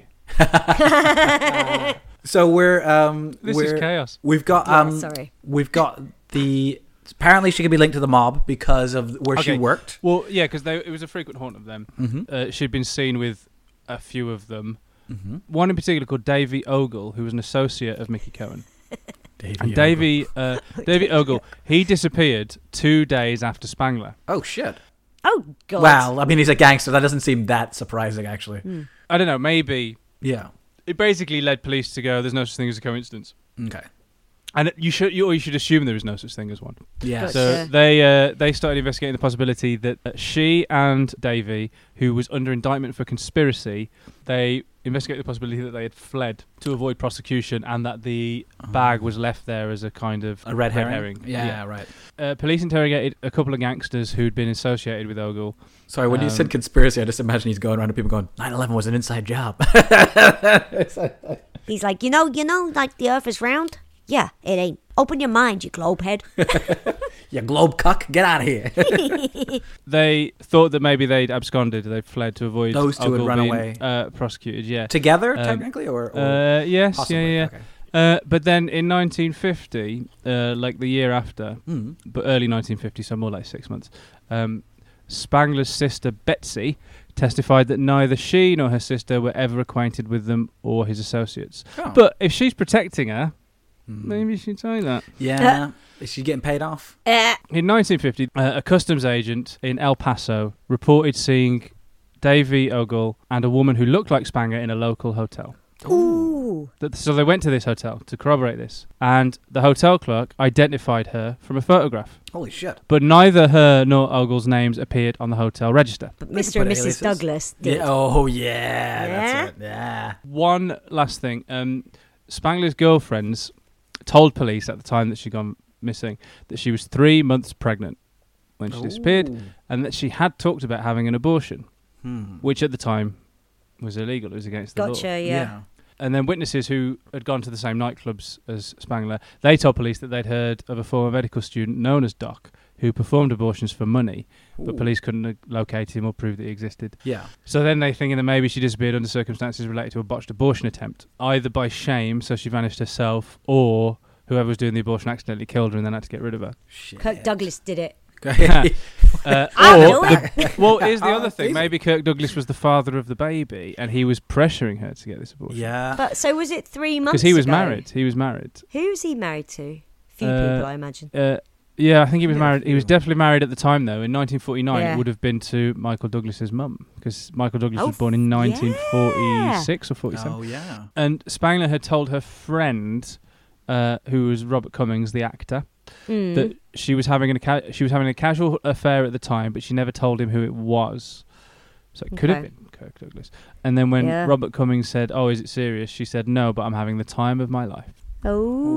So we're This we're, is chaos. We've got Yeah, sorry. we've got the. Apparently, she could be linked to the mob because of where she Okay. worked. Well, yeah, because it was a frequent haunt of them. She'd been seen with a few of them. One in particular called Davy Ogle, who was an associate of Mickey Cohen. And Davy Ogle, he disappeared 2 days after Spangler. Oh shit! Oh, God. Well, I mean, he's a gangster. That doesn't seem that surprising, actually. I don't know, maybe Yeah. it basically led police to go, there's no such thing as a coincidence. Okay. And you should assume there is no such thing as one. Yeah. Gotcha. So they started investigating the possibility that she and Davy, who was under indictment for conspiracy, they investigated the possibility that they had fled to avoid prosecution and that the bag was left there as a kind of A red herring. Yeah, right. Police interrogated a couple of gangsters who'd been associated with Ogle. Sorry, when you said conspiracy, I just imagine he's going around to people going, 9/11 was an inside job. He's like, you know, like the earth is round? Yeah, it ain't. Open your mind, you globe head. You globe cuck, get out of here. They thought that maybe they'd absconded, they'd fled to avoid Those two had Ogle run being, away. prosecuted. Yeah, Together, technically, or yes, possibly? yeah. Okay. But then in 1950, like the year after, but early 1950, so more like 6 months, Spangler's sister Betsy testified that neither she nor her sister were ever acquainted with them or his associates. Oh. But if she's protecting her, maybe she'd say that. Yeah. Is she getting paid off? In 1950, a customs agent in El Paso reported seeing Davy Ogle and a woman who looked like Spangler in a local hotel. Ooh. So they went to this hotel to corroborate this, and the hotel clerk identified her from a photograph. Holy shit. But neither her nor Ogle's names appeared on the hotel register. But They Mr. can and put Mrs. aliases. Douglas did. Yeah. Oh, yeah. Yeah? That's it. Yeah. One last thing. Spangler's girlfriends told police at the time that she'd gone missing that she was 3 months pregnant when she disappeared, and that she had talked about having an abortion, which at the time was illegal. It was against the law. Gotcha, yeah. And then witnesses who had gone to the same nightclubs as Spangler, they told police that they'd heard of a former medical student known as Doc who performed abortions for money, but police couldn't locate him or prove that he existed. Yeah. So then they thinking that maybe she disappeared under circumstances related to a botched abortion attempt, either by shame, so she vanished herself, or whoever was doing the abortion accidentally killed her and then had to get rid of her. Shit. Kirk Douglas did it. I'll do it. Well, here's the other thing. easy. Maybe Kirk Douglas was the father of the baby, and he was pressuring her to get this abortion. Yeah. But so was it 3 months Because he was ago? married. He was married. Who was he married to? Few Uh, people, I imagine. Yeah, I think he was Yeah, married. He was yeah. definitely married at the time, though. In 1949, Yeah. it would have been to Michael Douglas's mum, because Michael Douglas Oh, was born in 1946 or 47. Oh, yeah. And Spangler had told her friend, who was Robert Cummings, the actor, that she was having a casual affair at the time, but she never told him who it was. So it could have Okay. been Kirk Douglas. And then when Yeah. Robert Cummings said, "Oh, is it serious?" she said, "No, but I'm having the time of my life." Oh.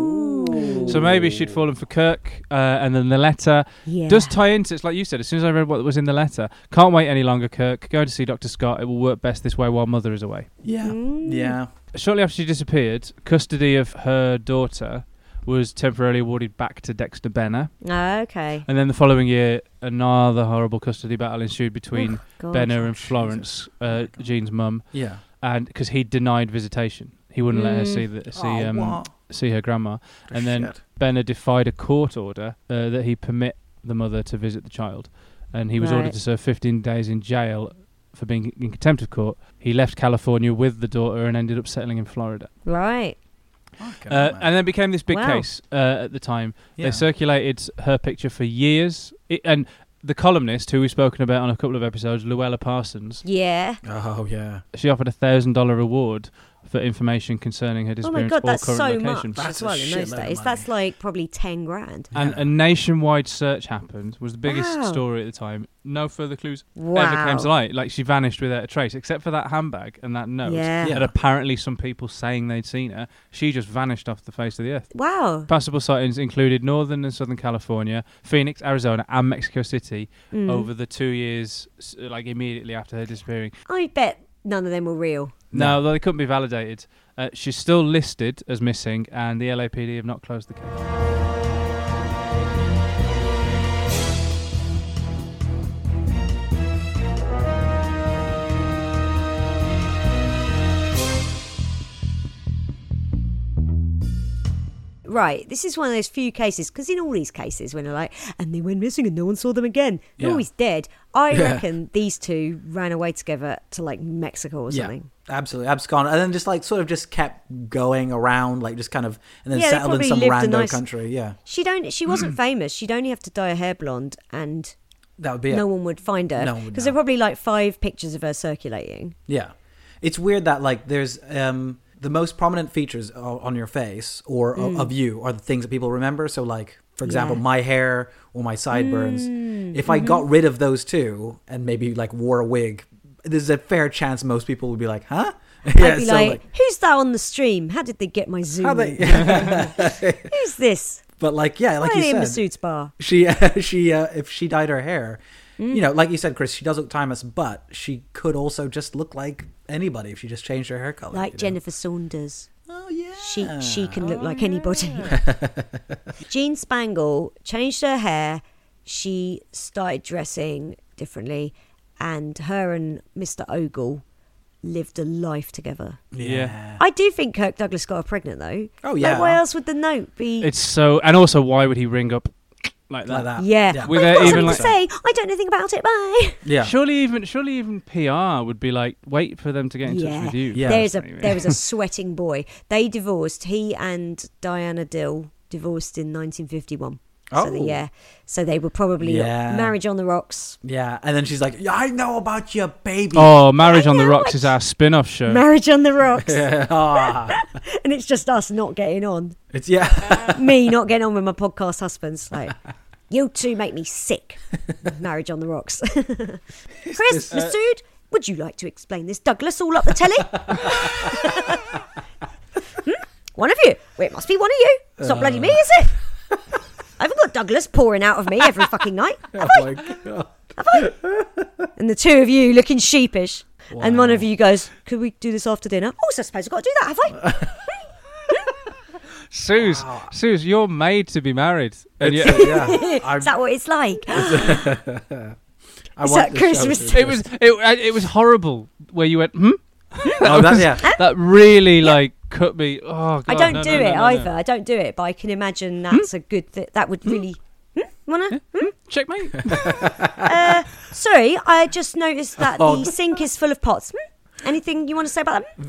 Oh. So maybe she'd fallen for Kirk, and then the letter Yeah. does tie into. It's like you said. As soon as I read what was in the letter, can't wait any longer, Kirk. Going to see Dr. Scott. It will work best this way while Mother is away. Yeah. Yeah. Shortly after she disappeared, custody of her daughter was temporarily awarded back to Dexter Benner. Okay. And then the following year, another horrible custody battle ensued between God. Benner and Florence, Jean's mum, Yeah. and because he denied visitation, he wouldn't let her see her grandma. And then Shit. Benner defied a court order that he permit the mother to visit the child, and he was ordered Right. to serve 15 days in jail for being in contempt of court. He left California with the daughter and ended up settling in Florida. Right. And then became this big Wow. case at the time. Yeah. They circulated her picture for years. And the columnist, who we've spoken about on a couple of episodes, Luella Parsons, Yeah. Oh yeah. she offered a $1,000 reward for information concerning her Oh disappearance my God, or that's current so location. much That's as a well in those shitload of days. money. That's like probably 10 grand. And a nationwide search happened. Was the biggest Wow. story at the time. No further clues ever Wow. came to light. Like, she vanished without a trace, except for that handbag and that note. Yeah. Yeah. And apparently some people saying they'd seen her. She just vanished off the face of the earth. Wow. Possible sightings included Northern and Southern California, Phoenix, Arizona, and Mexico City over the 2 years, like immediately after her disappearing. I bet none of them were real. No, they couldn't be validated. She's still listed as missing, and the LAPD have not closed the case. Right, this is one of those few cases, because in all these cases when they're like, and they went missing and no one saw them again, they're Yeah. always dead. I Yeah. reckon these two ran away together to like Mexico or something. Yeah, absolutely, abscond, and then just like sort of just kept going around, like just kind of, and then Yeah, they settled in probably some lived a rando nice- country. Yeah, She wasn't famous. She'd only have to dye her hair blonde and that would be no it. one would find her. No one would Because know. there are probably like 5 pictures of her circulating. Yeah, it's weird that like there's the most prominent features on your face or of you are the things that people remember. So like, for example, Yeah. my hair or my sideburns. If I got rid of those two and maybe like wore a wig, there's a fair chance most people would be like, huh? I'd be like, who's that on the stream? How did they get my Zoom? how they? Who's this? But like, yeah, like Why are they you in said, Masood's bar? she if she dyed her hair, you know, like you said, Chris, she does look timeless, but she could also just look like anybody if she just changed her hair color. Like you know? Jennifer Saunders. Oh yeah, She can look like anybody. Jean Spangle changed her hair. She started dressing differently, and her and Mr. Ogle lived a life together. Yeah. I do think Kirk Douglas got her pregnant though. Oh, yeah. Like, why else would the note be? It's so, and also, why would he ring up like that? like that. Yeah. With I've got even something like, to say. I don't know anything about it. Bye. Yeah, surely even PR would be like, wait for them to get in touch with you. Yeah. There was a sweating boy. They divorced. He and Diana Dill divorced in 1951. Oh. So they were probably Yeah. marriage on the rocks. yeah. And then she's like, yeah, I know about your baby. Oh, Marriage on the know Rocks what- is our spin-off show. Marriage on the rocks. Ah. And it's just us not getting on. It's yeah. Me not getting on with my podcast husbands. Like, you two make me sick. Marriage on the rocks. Chris, Masood, would you like to explain this Douglas all up the telly? One of you. Well, it must be one of you. It's not bloody me, is it? I haven't got Douglas pouring out of me every fucking night. Have Oh I? my God. And the two of you looking sheepish. And one of you goes, could we do this after dinner? Oh, so I suppose I've got to do that, have I? Suze, you're made to be married. And It's, yeah. Is that what it's like? I Is want that the Christmas? show to it was horrible where you went, Oh, that, yeah. that really like cut me. Oh God, I don't no, do no, no, it no, no. either. I don't do it, but I can imagine that's a good thing. That would really... Wanna? Checkmate. Sorry, I just noticed that Oh. the sink is full of pots. Anything you want to say about them?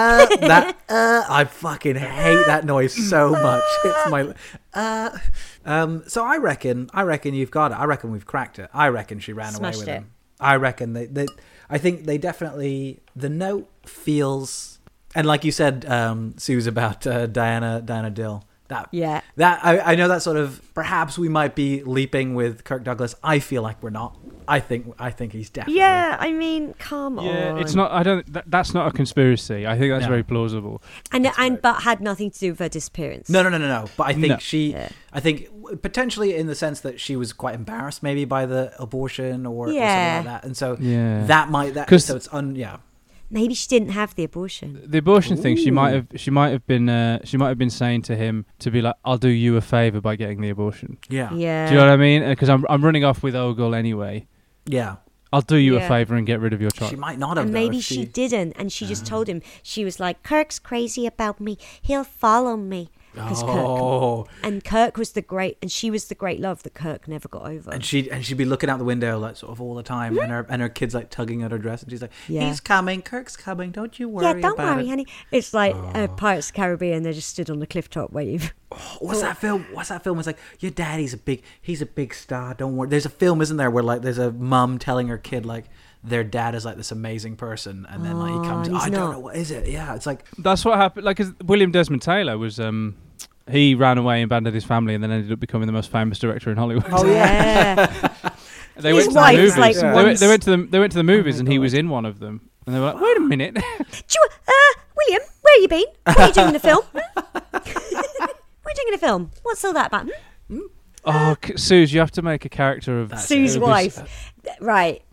I fucking hate that noise so much. It's my, so I reckon you've got it. I reckon we've cracked it. I reckon she ran away Smashed with it. him. I reckon I think they definitely, the note feels, and like you said, Suze, about Diana Dill. Yeah. That I know that sort of, perhaps we might be leaping with Kirk Douglas. I feel like we're not. I think he's definitely. Yeah, I mean, come on. Yeah, it's not. I don't. That's not a conspiracy. I think that's No. very plausible. But had nothing to do with her disappearance. No. But I think No. I think potentially in the sense that she was quite embarrassed maybe by the abortion or something like that, and so Yeah. so it's Maybe she didn't have the abortion. The abortion thing, she might have been saying to him to be like, "I'll do you a favor by getting the abortion." yeah. Yeah. Do you know what I mean? Because I'm running off with Ogle anyway. Yeah. I'll do you Yeah. a favor and get rid of your child. She might not have. And though, maybe if she didn't, and she just told him. She was like, "Kirk's crazy about me. He'll follow me." Because Oh. Kirk was and she was the great love that Kirk never got over. And she'd be looking out the window like sort of all the time, and her kids like tugging at her dress, and she's like, Yeah. "He's coming, Kirk's coming. Don't you worry yeah, don't about worry, it." honey. It's like Pirates of the Caribbean. They just stood on the cliff top waiting. What's that film? It's like, your daddy's he's a big star. Don't worry. There's a film, isn't there, where like there's a mum telling her kid like their dad is like this amazing person, and then like he comes. and he's I don't not. know what is it. Yeah, it's like That's what happened. Like, 'cause William Desmond Taylor was. He ran away and abandoned his family, and then ended up becoming the most famous director in Hollywood. Oh yeah. They His went to the wife movies. was like once- They went to the movies, and he was in one of them. And they were like, "Wait a minute." William, where you been? What are you doing in a film? What are you doing in a film? What's all that about? Oh, Suze, you have to make a character of Sue's of wife. this- Right.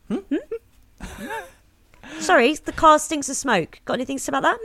Sorry, the car stinks of smoke. Got anything to say about that?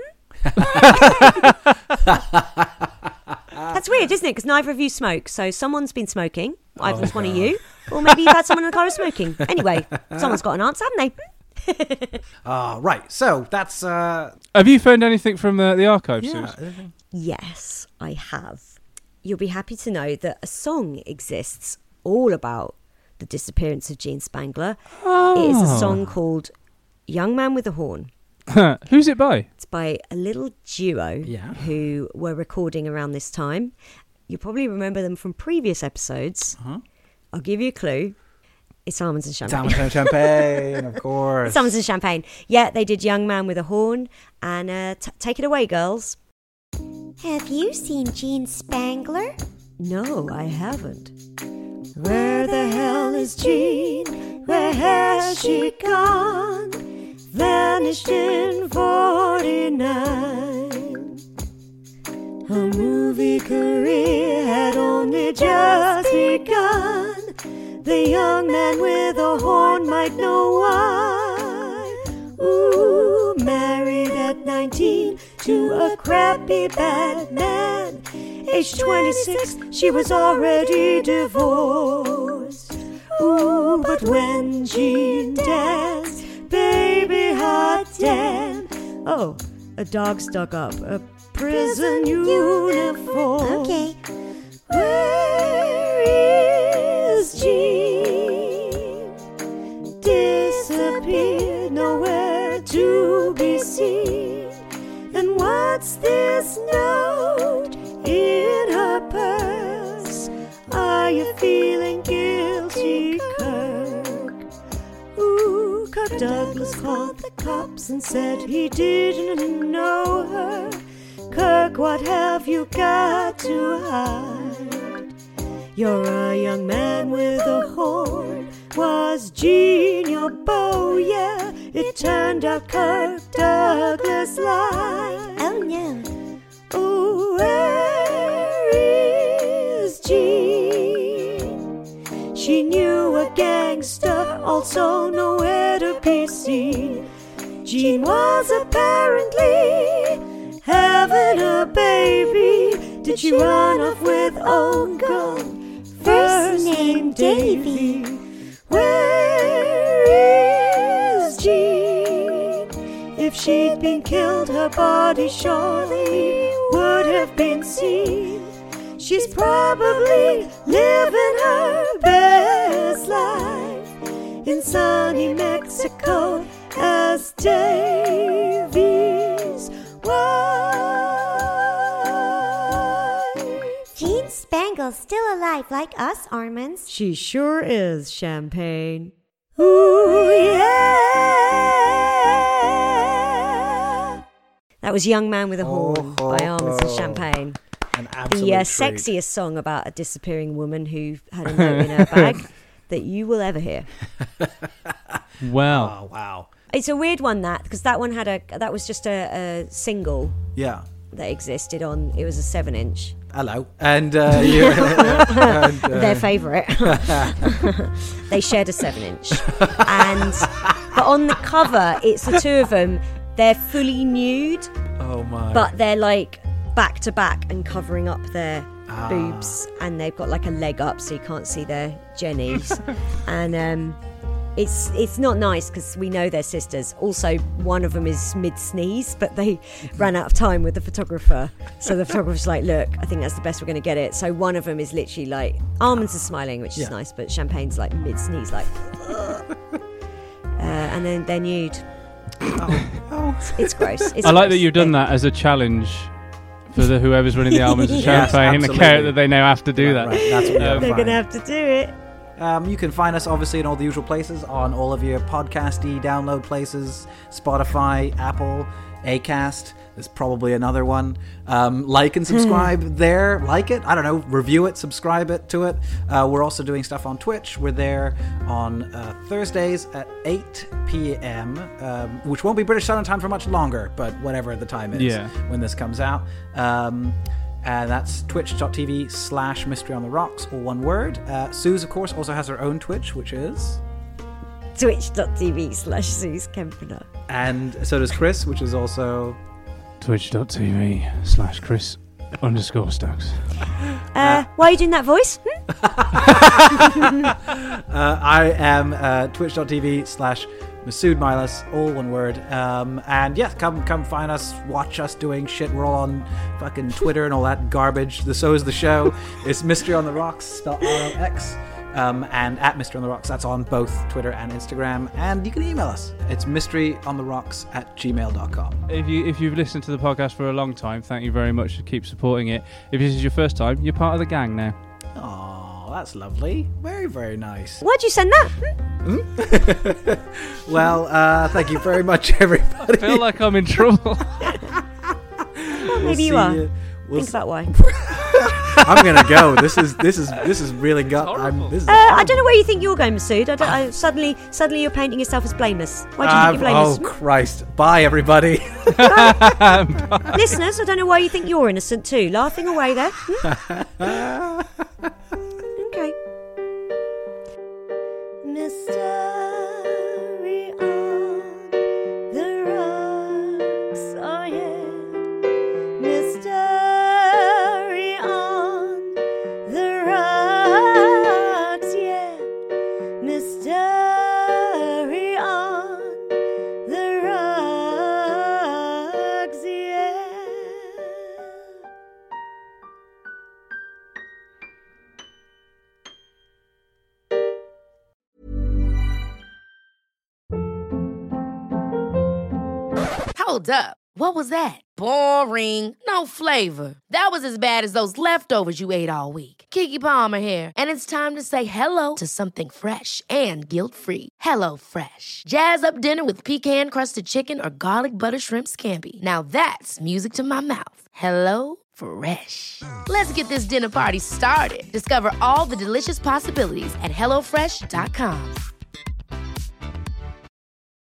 That's weird, isn't it? Because neither of you smoke. So someone's been smoking. Either it's one of you, or maybe you've had someone in the car who's smoking. Anyway, someone's got an answer, haven't they? right. So that's Have you found anything from the archives, Suze? Yes, I have. You'll be happy to know that a song exists all about the disappearance of Jean Spangler. It is a song called Young Man with a Horn. Who's it by? It's by a little duo who were recording around this time. You probably remember them from previous episodes. I'll give you a clue. It's Almonds and Champagne. Almonds and Champagne, of course. It's Almonds and Champagne. Yeah, they did Young Man with a Horn. And take it away, girls. Have you seen Jean Spangler? No, I haven't. Where the hell is Jean? Where has she gone? Vanished in 49. Her movie career had only just begun. The young man with a horn might know why. Ooh, married at 19 to a crappy bad man. Age 26, she was already divorced. Ooh, but when Jean danced, baby, hot damn. Oh, a dog's dug up a prison uniform. Okay. Where is Jean? Disappeared, nowhere to be seen. And what's this note in her purse? Are you feeling guilty, Kirk? Ooh, Kirk Douglas called the cops and said he didn't know her. Kirk, what have you got to hide? You're a young man with a horn. Was Jean your beau? Yeah, it turned out Kirk Douglas lied. Oh no. Oh, where is Jean? She knew a gangster, also nowhere to be seen. Jean was apparently having a baby. Did she run off with Uncle? First name Davy. Where is Jean? If she'd been killed, her body surely would have been seen. She's probably living her best life in sunny Mexico as Davy's wife. Jean Spangle's still alive like us, Armands. She sure is, Champagne. Ooh, yeah. That was Young Man with a Horn by Almonds and Champagne. An The absolute treat. sexiest song about a disappearing woman who had a note in her bag. that you will ever hear. Well, Oh wow. It's a weird one because that one that was just a single Yeah. that existed on. It was a 7-inch. Hello. And Their favourite. They shared a 7-inch, but on the cover, it's the two of them. They're fully nude, oh my. but they're like back to back and covering up their boobs, and they've got like a leg up so you can't see their jennies, and it's not nice because we know they're sisters. Also, one of them is mid-sneeze, but they ran out of time with the photographer. So the photographer's like, look, I think that's the best we're going to get it. So one of them is literally like, Almonds are smiling, which is nice, but Champagne's like mid-sneeze, like, and then they're nude. It's gross. I like that you've done that as a challenge for whoever's running the Almonds and Yes, Champagne, the absolutely. carrot that they now have to do that. Right, that's what They're going to have to do it. You can find us obviously in all the usual places, on all of your podcasty download places, Spotify, Apple, Acast. There's probably another one. Like and subscribe there. Like it. I don't know. Review it. Subscribe it to it. We're also doing stuff on Twitch. We're there on Thursdays at 8 p.m., which won't be British Standard Time for much longer, but whatever the time is when this comes out. And that's twitch.tv/Mystery on the Rocks, all one word. Suze, of course, also has her own Twitch, which is... Twitch.tv/Suze Kempener. And so does Chris, which is also... Twitch.tv/Chris_Stokes. Why are you doing that voice? I am twitch.tv/Masood Milas, all one word. And yeah, come find us, watch us doing shit. We're all on fucking Twitter and all that garbage. So is the show. It's Mystery on the Rocks, spelled ROX. And at Mystery on the Rocks, that's on both Twitter and Instagram. And you can email us. It's mysteryontherocks@gmail.com. If you've listened to the podcast for a long time, thank you very much. Keep supporting it. If this is your first time, you're part of the gang now. Oh, that's lovely. Very, very nice. Why'd you send that? Well, thank you very much, everybody. I feel like I'm in trouble. Well, maybe you are. Think about why. I'm gonna go. This is really got. I don't know where you think you're going, Masood. Suddenly you're painting yourself as blameless. Why do you think you're blameless? Oh Christ! Bye, everybody. Listeners, I don't know why you think you're innocent too. Laughing away there. Okay. Mystery on the rocks, oh yeah. Mystery on the rocks, yeah. Mystery on the rocks, yeah. Hold up. What was that? Boring. No flavor. That was as bad as those leftovers you ate all week. Keke Palmer here, and it's time to say hello to something fresh and guilt-free. Hello Fresh. Jazz up dinner with pecan-crusted chicken or garlic butter shrimp scampi. Now that's music to my mouth. Hello Fresh. Let's get this dinner party started. Discover all the delicious possibilities at HelloFresh.com.